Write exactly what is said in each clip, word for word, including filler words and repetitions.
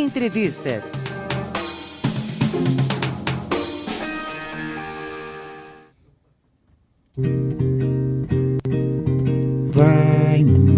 Entrevista. Vai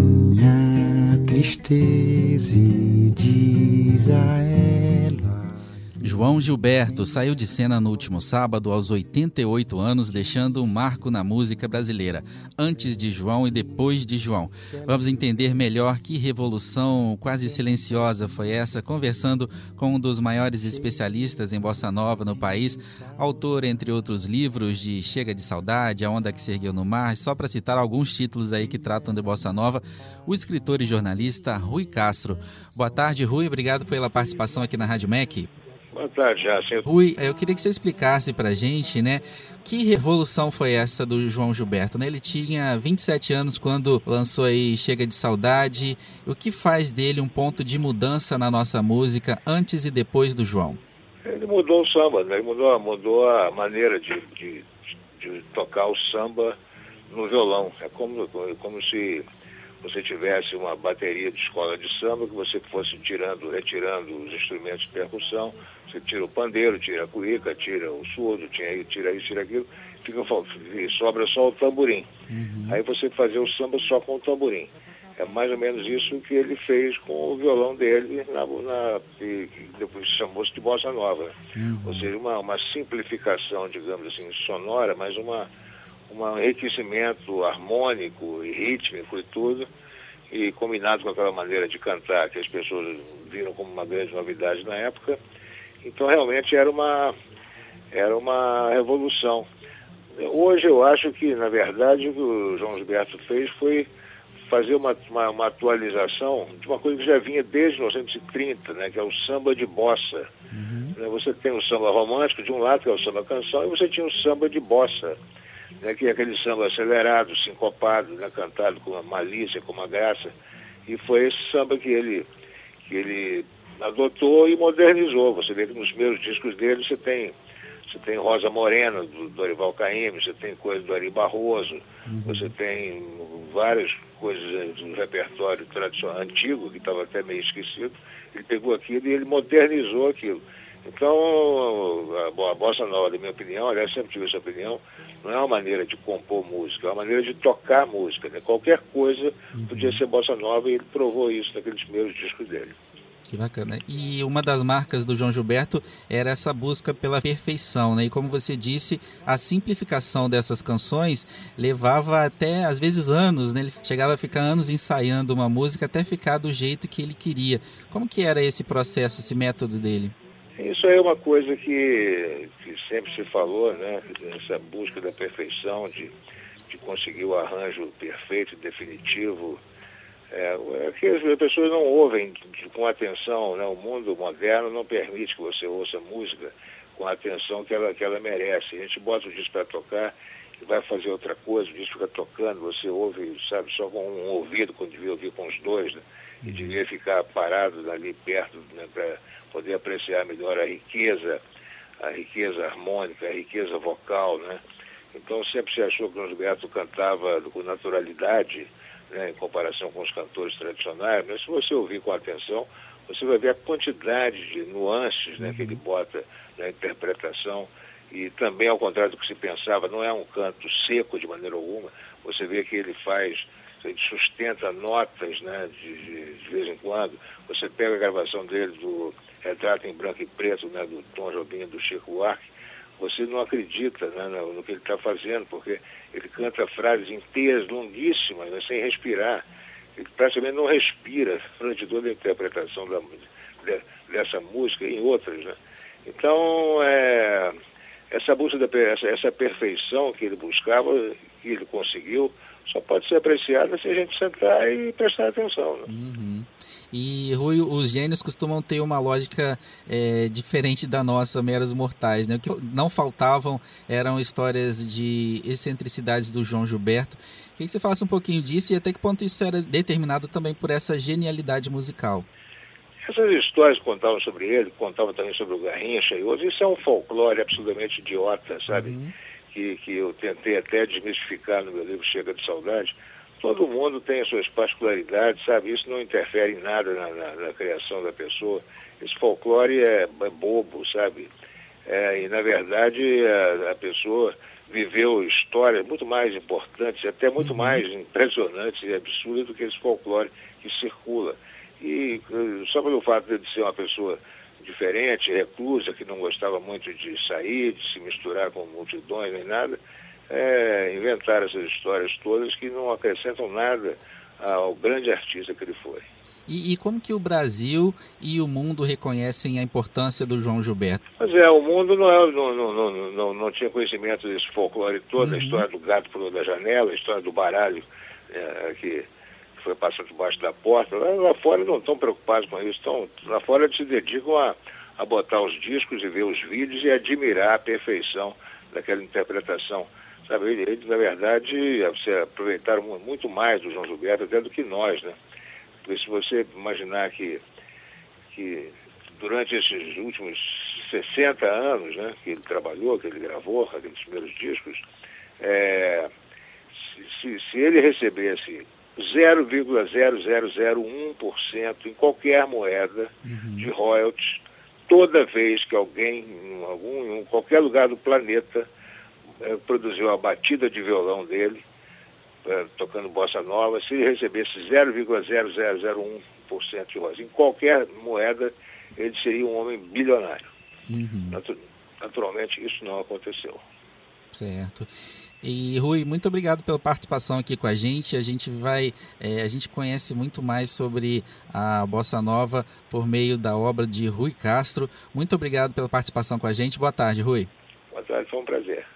minha tristeza e diz a ela. João Gilberto saiu de cena no último sábado aos oitenta e oito anos, deixando um marco na música brasileira, antes de João e depois de João. Vamos entender melhor que revolução quase silenciosa foi essa, conversando com um dos maiores especialistas em bossa nova no país, autor, entre outros livros, de Chega de Saudade, A Onda que se Ergueu no Mar, só para citar alguns títulos aí que tratam de bossa nova, o escritor e jornalista Rui Castro. Boa tarde, Rui, obrigado pela participação aqui na Rádio M E C. Boa tarde, Jássio. Rui, eu queria que você explicasse pra gente, né, que revolução foi essa do João Gilberto, né? Ele tinha vinte e sete anos quando lançou aí Chega de Saudade. O que faz dele um ponto de mudança na nossa música antes e depois do João? Ele mudou o samba, né? Ele mudou, mudou a maneira de, de, de tocar o samba no violão. É como, como se você tivesse uma bateria de escola de samba, que você fosse tirando, retirando os instrumentos de percussão. Você tira o pandeiro, tira a cuíca, tira o surdo, tira, tira isso, tira aquilo, fica, sobra só o tamborim. Uhum. Aí você fazia o samba só com o tamborim. É mais ou menos isso que ele fez com o violão dele, na, na, que depois chamou-se de bossa nova. Uhum. Ou seja, uma, uma simplificação, digamos assim, sonora, mas uma, um enriquecimento harmônico e rítmico e tudo, e combinado com aquela maneira de cantar que as pessoas viram como uma grande novidade na época. Então realmente era uma, era uma revolução. Hoje eu acho que, na verdade, o que o João Gilberto fez foi fazer uma, uma, uma atualização de uma coisa que já vinha desde mil novecentos e trinta, né, que é o samba de bossa. Uhum. Você tem o samba romântico de um lado, que é o samba canção, e você tinha o samba de bossa, né, que é aquele samba acelerado, sincopado, né, cantado com uma malícia, com uma graça. E foi esse samba que ele, que ele adotou e modernizou. Você vê que nos primeiros discos dele você tem, você tem Rosa Morena, do Dorival Caymmi, você tem coisa do Ari Barroso, uhum. Você tem várias coisas do repertório tradicional antigo, que estava até meio esquecido. Ele pegou aquilo e ele modernizou aquilo. Então, a, a bossa nova, na minha opinião, aliás, sempre tive essa opinião, não é uma maneira de compor música, é uma maneira de tocar música, né? Qualquer coisa uhum. podia ser bossa nova, e ele provou isso naqueles primeiros discos dele. Que bacana. E uma das marcas do João Gilberto era essa busca pela perfeição, né? E como você disse, a simplificação dessas canções levava até, às vezes, anos, né? Ele chegava a ficar anos ensaiando uma música até ficar do jeito que ele queria. Como que era esse processo, esse método dele? Isso aí é uma coisa que, que sempre se falou, né? Essa busca da perfeição, de, de conseguir o arranjo perfeito, definitivo. É, é que as pessoas não ouvem com atenção, né? O mundo moderno não permite que você ouça música com a atenção que ela, que ela merece. A gente bota o disco para tocar e vai fazer outra coisa, o disco fica tocando, você ouve, sabe, só com um ouvido, quando devia ouvir com os dois, né? E devia ficar parado ali perto, né, para poder apreciar melhor a riqueza, a riqueza harmônica, a riqueza vocal, né? Então sempre se achou que o João Gilberto cantava com naturalidade, né, em comparação com os cantores tradicionais, mas se você ouvir com atenção, você vai ver a quantidade de nuances, né, que ele bota na interpretação, e também, ao contrário do que se pensava, não é um canto seco de maneira alguma. Você vê que ele faz, ele sustenta notas, né, de, de, de vez em quando. Você pega a gravação dele do Retrato em Branco e Preto, né, do Tom Jobim, do Chico Buarque, você não acredita, né, no, no que ele está fazendo, porque ele canta frases inteiras, longuíssimas, né, sem respirar. Ele praticamente não respira durante toda a interpretação da, de, dessa música e em outras, né? Então, é, essa busca, da, essa, essa perfeição que ele buscava, que ele conseguiu, só pode ser apreciada se a gente sentar e prestar atenção, né? Uhum. E, Rui, os gênios costumam ter uma lógica é, diferente da nossa, meros mortais, né? O que não faltavam eram histórias de excentricidades do João Gilberto. Queria que você falasse um pouquinho disso e até que ponto isso era determinado também por essa genialidade musical. Essas histórias que contavam sobre ele, contavam também sobre o Garrincha e outros, isso é um folclore absolutamente idiota, sabe? Uhum. Que, que eu tentei até desmistificar no meu livro Chega de Saudade, Todo mundo tem as suas particularidades, sabe? Isso não interfere em nada na, na, na criação da pessoa. Esse folclore é, é bobo, sabe? É, e, na verdade, a, a pessoa viveu histórias muito mais importantes, até muito Uhum. mais impressionantes e absurdas do que esse folclore que circula. E só pelo fato de ser uma pessoa diferente, reclusa, que não gostava muito de sair, de se misturar com multidões nem nada, é, inventaram essas histórias todas que não acrescentam nada ao grande artista que ele foi. E, e como que o Brasil e o mundo reconhecem a importância do João Gilberto? Mas é, o mundo não, é, não, não, não, não, não tinha conhecimento desse folclore todo, Uhum. a história do gato pulou da janela, a história do baralho é, que foi passado debaixo da porta. Lá, lá fora não estão preocupados com isso, estão, lá fora eles se dedicam a, a botar os discos e ver os vídeos e admirar a perfeição daquela interpretação. Sabe, eles, eles na verdade, se aproveitaram muito mais do João Gilberto até do que nós, né? Porque se você imaginar que, que durante esses últimos sessenta anos, né, que ele trabalhou, que ele gravou aqueles primeiros discos, é, se, se ele recebesse zero vírgula zero zero zero um por cento em qualquer moeda Uhum. de royalties, toda vez que alguém, em, algum, em qualquer lugar do planeta, é, produziu a batida de violão dele, tocando bossa nova, se ele recebesse zero vírgula zero zero zero um por cento de royalties em qualquer moeda, ele seria um homem bilionário. Uhum. Natu- naturalmente, isso não aconteceu. Certo. E Rui, muito obrigado pela participação aqui com a gente. A gente vai, é, a gente conhece muito mais sobre a bossa nova por meio da obra de Rui Castro. Muito obrigado pela participação com a gente. Boa tarde, Rui. Boa tarde, foi um prazer.